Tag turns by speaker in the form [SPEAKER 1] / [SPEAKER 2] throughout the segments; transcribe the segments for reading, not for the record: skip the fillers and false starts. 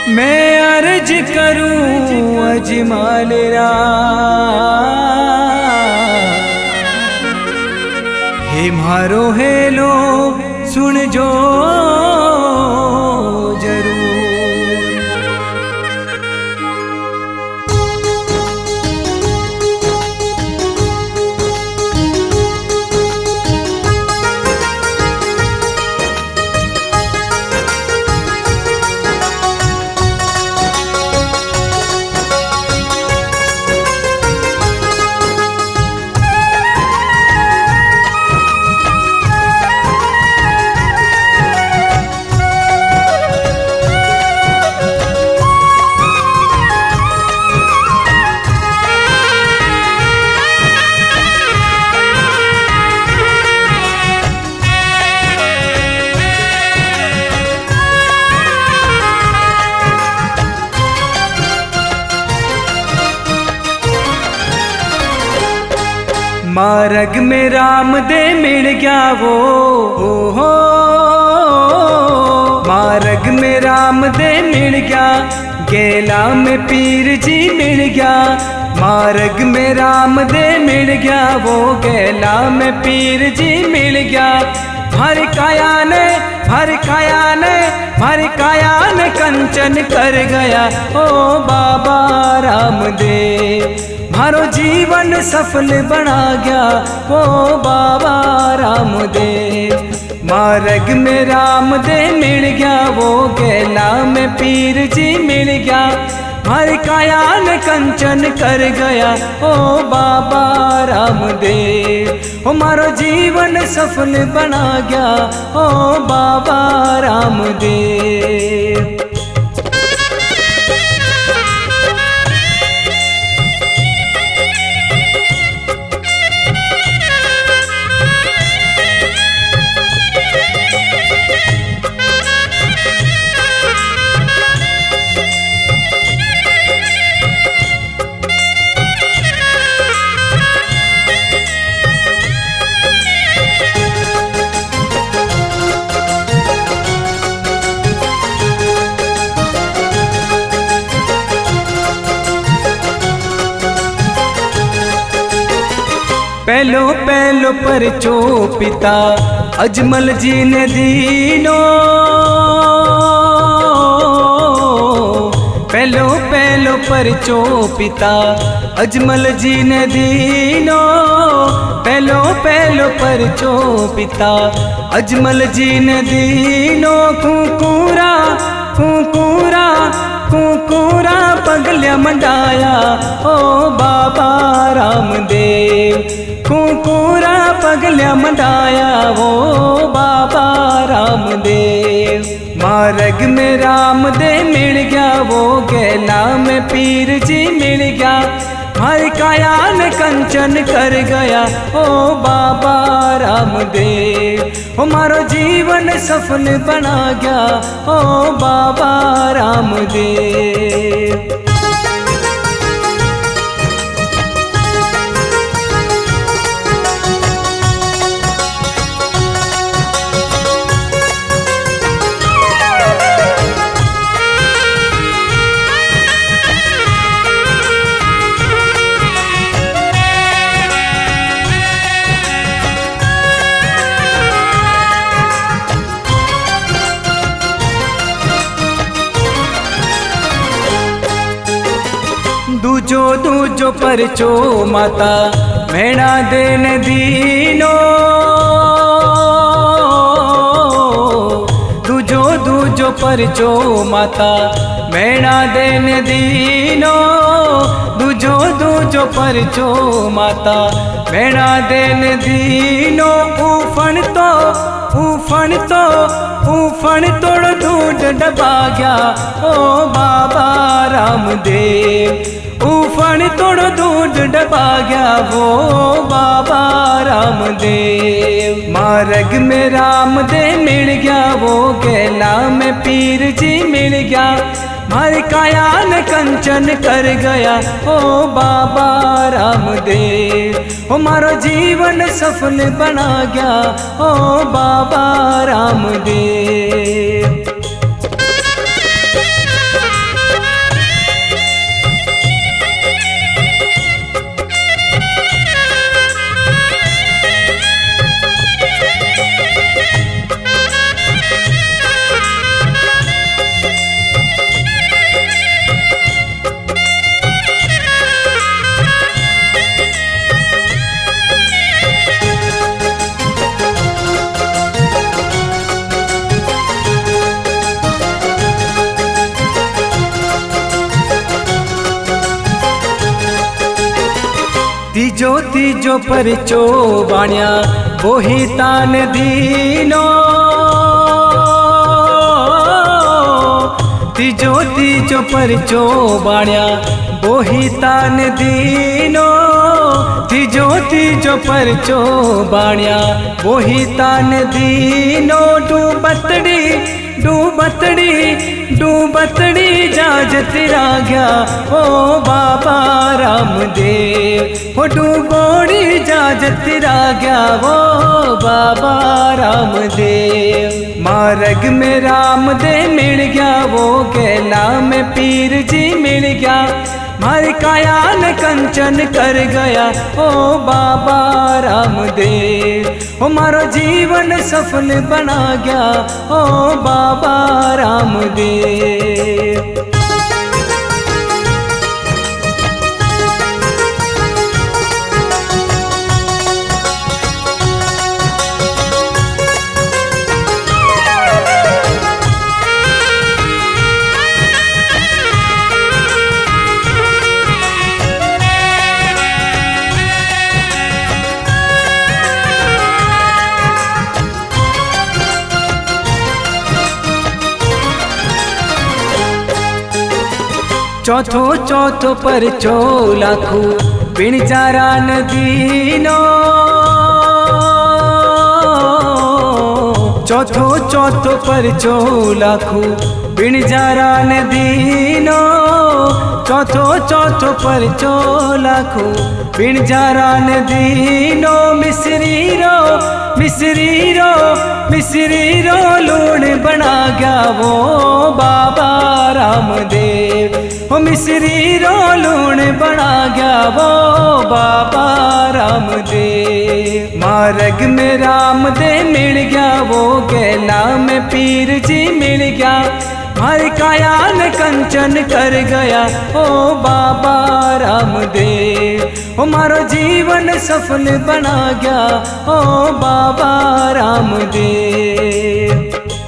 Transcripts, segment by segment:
[SPEAKER 1] मैं अर्ज करूं अजमल रा, हे मारो हेलो सुन जो जरूर। मार्ग में राम दे मिल गया वो हो, मार्ग में राम दे मिल गया, गेला में पीर जी मिल गया। मार्ग में राम दे मिल गया वो, गेला में पीर जी मिल गया। हर काया ने हर काया ने हर काया ने कंचन कर गया ओ बाबा रामदेव, मारो जीवन सफल बना गया ओ बाबा रामदेव। मार्ग में राम दे मिल गया वो, गेला में पीर जी मिल गया। हर काया ने कंचन कर गया ओ बाबा रामदेव, ओ मारो जीवन सफल बना गया ओ बाबा रामदेव। पहलो पहलो परचो पिता अजमल जी ने दीनो, पहलो पहलो परचो पिता अजमल जी ने दीनो। पहलो पहलो परचो पिता अजमल जी ने दीनो। कुकूरा कुकूरा कुकूरा पगल्या मंडाया ओ बाबा रामदेव, कुकूरा पगल्या मंडाया वो बाबा रामदेव। मार्ग में राम दे मिल गया वो, गेला में पीर जी मिल गया। हर काया ने कंचन कर गया ओ बाबा रामदेव, ओ मारो जीवन सफल बना गया ओ बाबा रामदेव। दूजो दूजो परचो माता भेड़ा देन दीनो, दूजो दूजो परचो माता भेड़ा देन दीनो। दूजो दूजो परचो माता भेड़ा देन दीनो। ऊफन तो ऊफन तो ऊफन तोड़ दूध डबा गया ओ बाबा रामदेव, ऊफन तोड़ दूध डबा गया वो बाबा रामदेव। मार्ग में राम दे मिल गया वो, गेला में पीर जी मिल गया। हर काया ने कंचन कर गया ओ बाबा रामदेव, ओ मारो जीवन सफल बना गया ओ बाबा रामदेव। तीजो परचो बाण्या बोही तान दीनो, तीजो परचो बाण्या बोही तान दीनो, तीजो परचो बाण्या बोही तान दीनो। डूबतड़ी जाजत राग्या ओ बाबा रामदेव, ओ डूबोड़ी जाजत राग्या ओ बाबा रामदेव। मार्ग में रामदेव मिल गया, वो गेला में पीर जी मिल गया, मारी काया न कंचन कर गया ओ बाबा रामदेव। ओ मारो जीवन सफल बना गया ओ बाबा रामदेव। चौथो परचो लाखू बिन जारा नदीनो, चौथो परचो लाखू बिन जारा नदीनो, चौथो परचो लाखू बिन जारा नदीनो। मिसरी रो लूण बना गया वो बाबा रामदेव, ओ मिसरी रो लूण बना गया वो बाबा रामदेव। मार्ग में रामदेव मिल गया, वो गेला में पीर जी मिल गया, मारी काया न कंचन कर गया ओ बाबा रामदेव। ओ मारो जीवन सफल बना गया ओ बाबा रामदेव।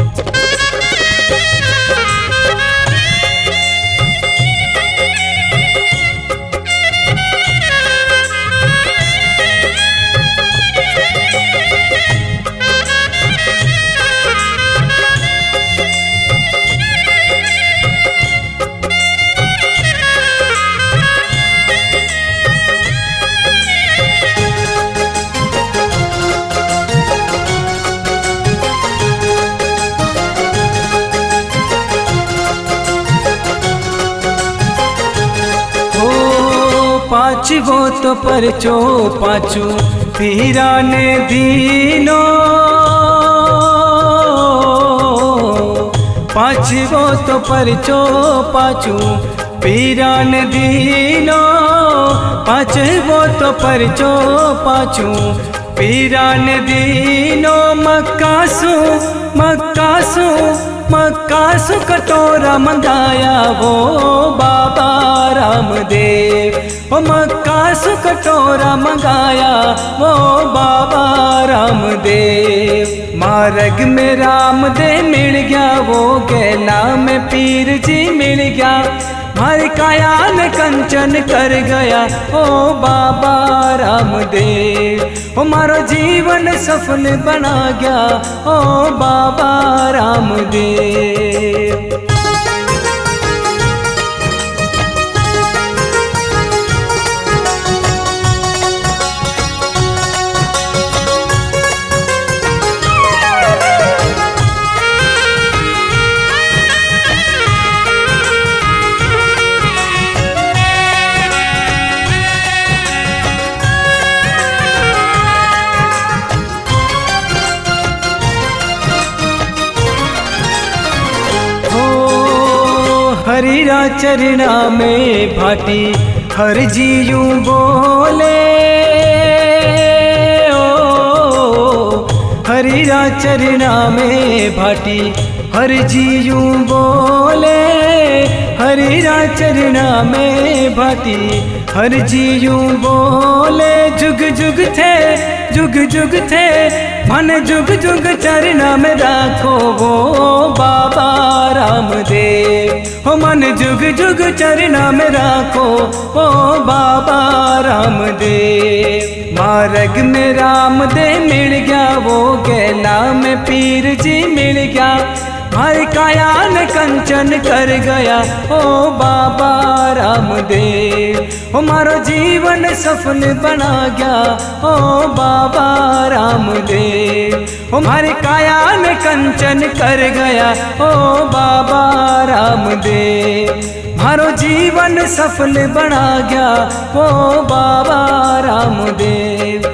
[SPEAKER 1] पांचवो तो परचो पांचू पीरा ने दीनो, पांचवो तो परचो पांचू पीरा ने दीनो, पांचवो तो परचो पांचू पीरा ने दीनो। मक्कासु कटोरा मंगाया वो बाबा रामदेव, ओ मक्कासु कटोरा मंगाया वो बाबा रामदेव। मार्ग में रामदेव मिल गया, वो गेला में पीर जी मिल गया, मारी काया न कंचन कर गया ओ बाबा रामदेव। ओ मारो जीवन सफल बना गया ओ बाबा रामदेव। हरिरा चरना में भाटी हर जीयू बोले, ओ हरिरा चरना में भाटी हर जीयू बोले, हरिरा चरना में भाटी हर जी यूं बोले जुग जुग थे, जुग जुग थे, मन जुग जुग चरना में राखो वो बाबा रामदेव। हो मन जुग जुग चरना में राखो वो बाबा रामदेव। मार्ग में रामदेव मिल गया, वो गेला में पीर जी मिल गया। हर काया ने कंचन कर गया ओ बाबा रामदेव। हमारा जीवन सफल बना गया ओ बाबा रामदेव। हमारी काया ने कंचन कर गया ओ बाबा रामदेव। हमारो जीवन सफल बना गया ओ बाबा रामदेव।